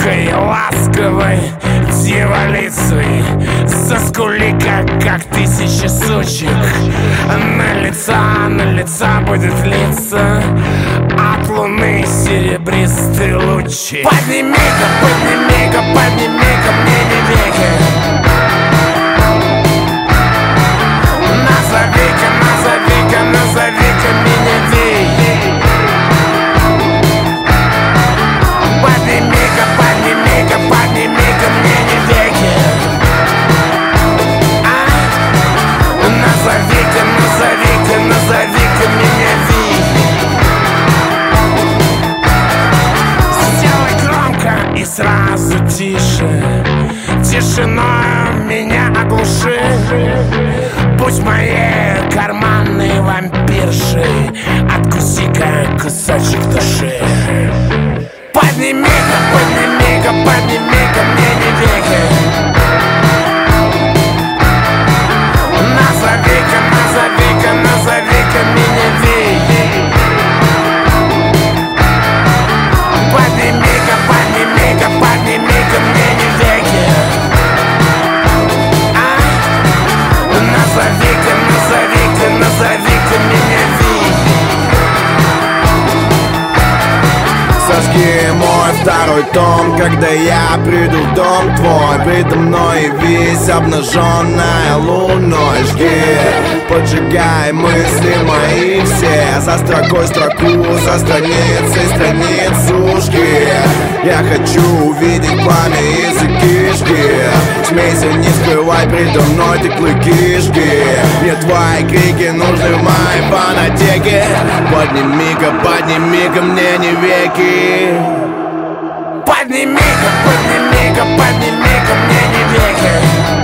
громкой, ласковой дьяволицей. Заскули-ка, как тысячи сучек. На лица будет литься от луны серебристые лучи. Подними-ка, подними-ка, подними-ка мне не веки. Назови-ка, назови-ка, назови-ка меня Вей. Подними-ка, подними-ка, подними-ка мне не веки. Назови-ка, назови-ка, назови-ка меня Вей. Сделай громко и сразу тише. Тишиной меня оглуши. Будь моей карманной вампиршей. Откуси-ка кусочек души. Подними-ка, подними-ка, подними-ка мне не веки. Назови-ка, назови-ка, назови-ка меня Вей. Подними-ка, подними-ка, подними-ка мне не веки. Назови-ка, назови-ка, назови-ка меня Вей. Сожги мой второй том, когда я приду в дом твой. Предо мной весь обнаженная луной. Жги, поджигай мысли мои все. За строкой строку, за страницей страницу жги. Я хочу увидеть пламя языки, жги. Смейся, не скрывай предо мной ты клыки, жги. Мне твои крики нужны в моей фонотеке. Подними-ка, подними-ка мне не веки. Подними-ка, подними-ка, подними-ка мне не веки.